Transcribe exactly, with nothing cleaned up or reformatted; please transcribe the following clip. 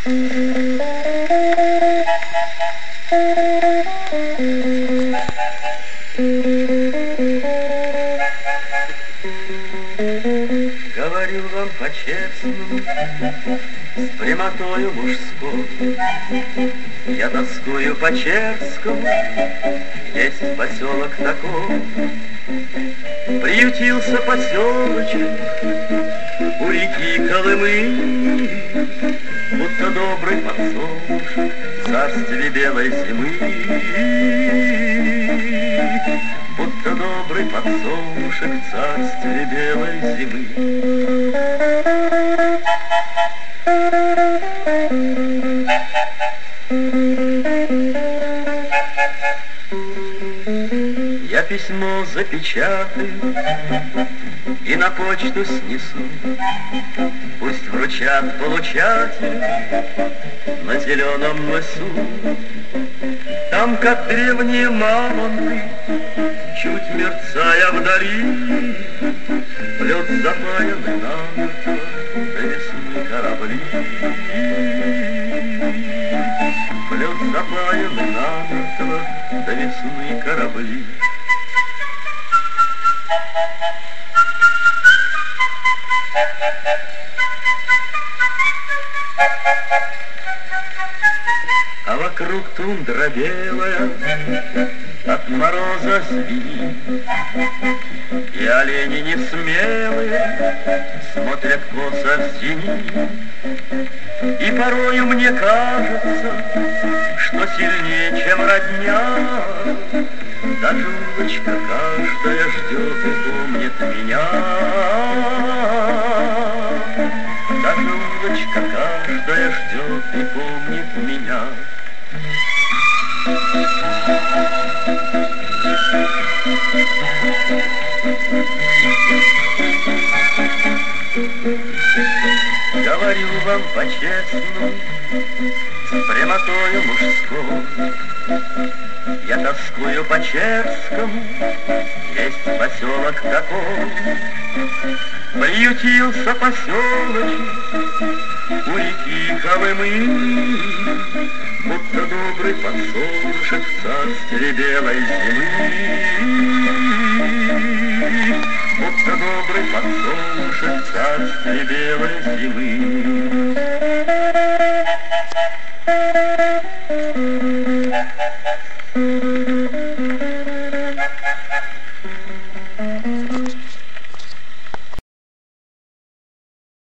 Говорю вам по-честному, с прямотою мужской, я тоскую по Черскому, есть поселок такой. Приютился поселочек у реки Колымы, будто добрый подсолнушек в царстве белой зимы. Будто добрый подсолнушек в царстве белой зимы. Я письмо запечатаю и на почту снесу, пусть вручат получателю на зеленом мысу. Там, как древние мамонты, чуть мерцая вдали, плет запаянный намертво до весны корабли. Плет запаянный намертво до весны корабли. А вокруг тундра белая, от мороза свиньи, и олени несмелые смотрят косо в сини. И порою мне кажется, что сильнее, чем родня, даже улочка каждая ждет и помнит меня. Даже улочка каждая ждет и помнит меня. Говорю вам по-честному, с прямотою мужской, я тоскую по Черскому, есть поселок такой. Приютился поселочек у реки Колымы, будто добрый подсолнушек в царстве белой зимы. Будто добрый подсолнушек в царстве белой зимы. Thank you.